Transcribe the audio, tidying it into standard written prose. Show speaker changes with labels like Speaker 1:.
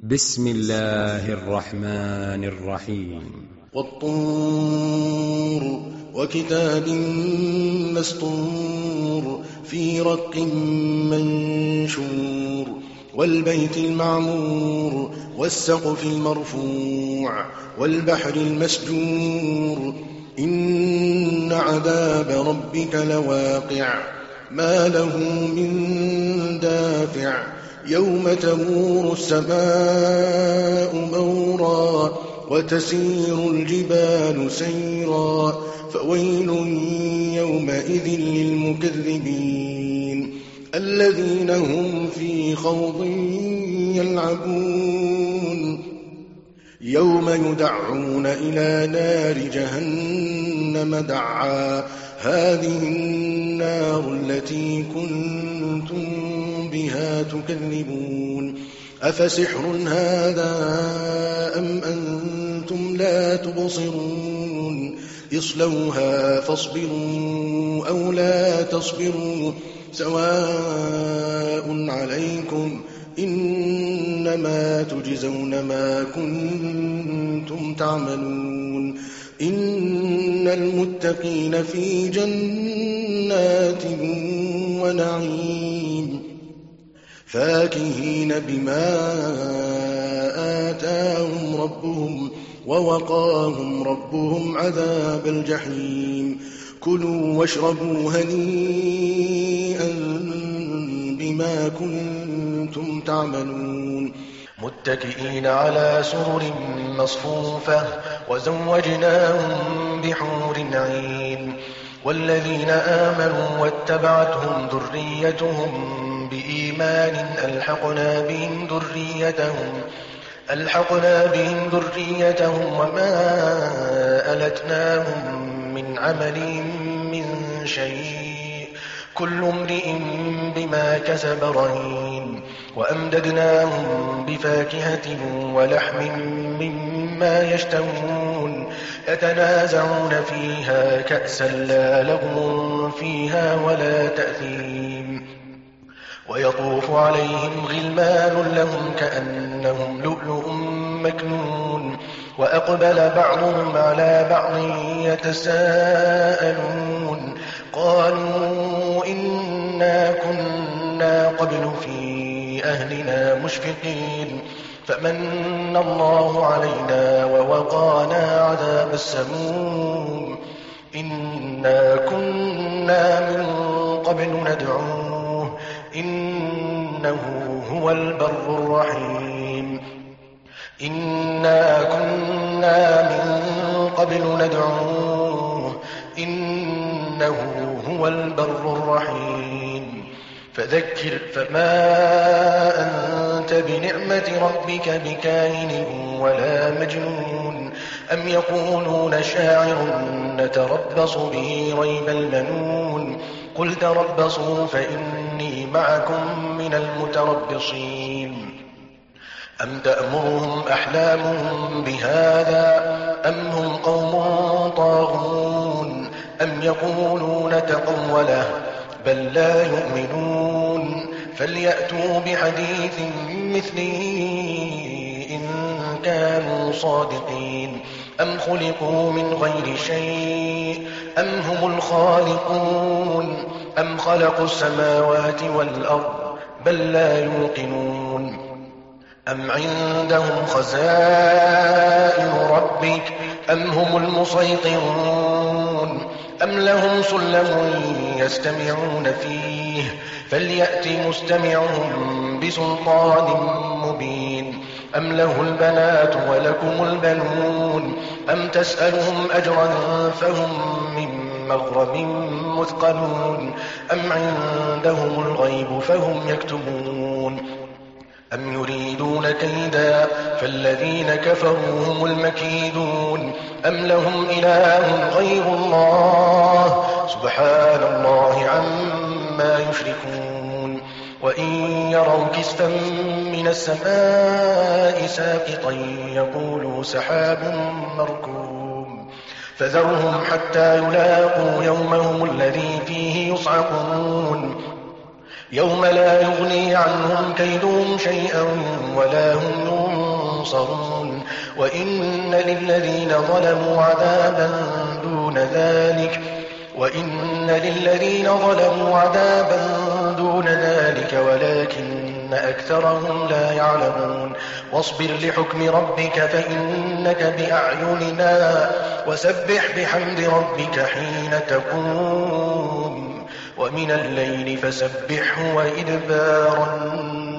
Speaker 1: بسم الله الرحمن الرحيم.
Speaker 2: والطور وكتاب مسطور في رق منشور والبيت المعمور والسقف المرفوع والبحر المسجور إن عذاب ربك لواقع ما له من دافع يوم تمور السماء مورا وتسير الجبال سيرا فويل يومئذ للمكذبين الذين هم في خوض يلعبون يوم يدعون إلى نار جهنم دعا هذه النار التي كنتم بها تكذبون أفسحر هذا أم أنتم لا تبصرون اصلوها فاصبروا أو لا تصبروا سواء عليكم إنما تجزون ما كنتم تعملون إن المتقين في جنات ونعيم فاكهين بما آتاهم ربهم ووقاهم ربهم عذاب الجحيم كلوا واشربوا هنيئا بما كنتم تعملون
Speaker 3: متكئين على سرر مصفوفة وزوجناهم بحور عين والذين آمنوا واتبعتهم ذريتهم بإيمان ألحقنا بهم ذريتهم وما ألتناهم من عملهم من شيء كل امرئ بما كسب رهين وأمددناهم بفاكهة ولحم مما يشتهون يتنازعون فيها كأسا لا لغو فيها ولا تأثيم ويطوف عليهم غلمان لهم كأنهم لؤلؤ مكنون وأقبل بعضهم على بعض يتساءلون قالوا إنا كنا قبل في أهلنا مشفقين فمن الله علينا ووقانا عذاب السموم إنا كنا من قبل ندعوه إنه هو البر الرحيم إنا كنا من قبل ندعوه إنه هو البر الرحيم فذكر فما أنت بنعمة ربك بكاهن ولا مجنون أم يقولون شاعر نتربص به ريب المنون قل تربصوا فإني معكم من المتربصين أم تأمرهم أحلامهم بهذا أم هم قوم طاغون أم يقولون تقوله بل لا يؤمنون فليأتوا بحديث مثله إن كانوا صادقين أم خلقوا من غير شيء أم هم الخالقون أم خلقوا السماوات والأرض بل لا يوقنون أم عندهم خزائن ربك أم هم المسيطرون أم لهم سلم يستمعون فيه فليأت مستمعهم بسلطان مبين أم له البنات ولكم البنون أم تسألهم أجرا فهم من مغرم مثقلون أم عندهم الغيب فهم يكتبون أم يريدون كيدا فالذين كفروا هم المكيدون أم لهم إله غير الله سبحان الله عما يشركون وإن يروا كسفا من السماء ساقطا يقولوا سحاب مركوم فذرهم حتى يلاقوا يومهم الذي فيه يصعقون يوم لا يغني عنهم كيدهم شيئا ولا هم ينصرون وإن للذين ظلموا عذابا دون ذلك ولكن أكثرهم لا يعلمون واصبر لحكم ربك فإنك بأعيننا وسبح بحمد ربك حين تقوم ومن الليل فسبحه وإدبار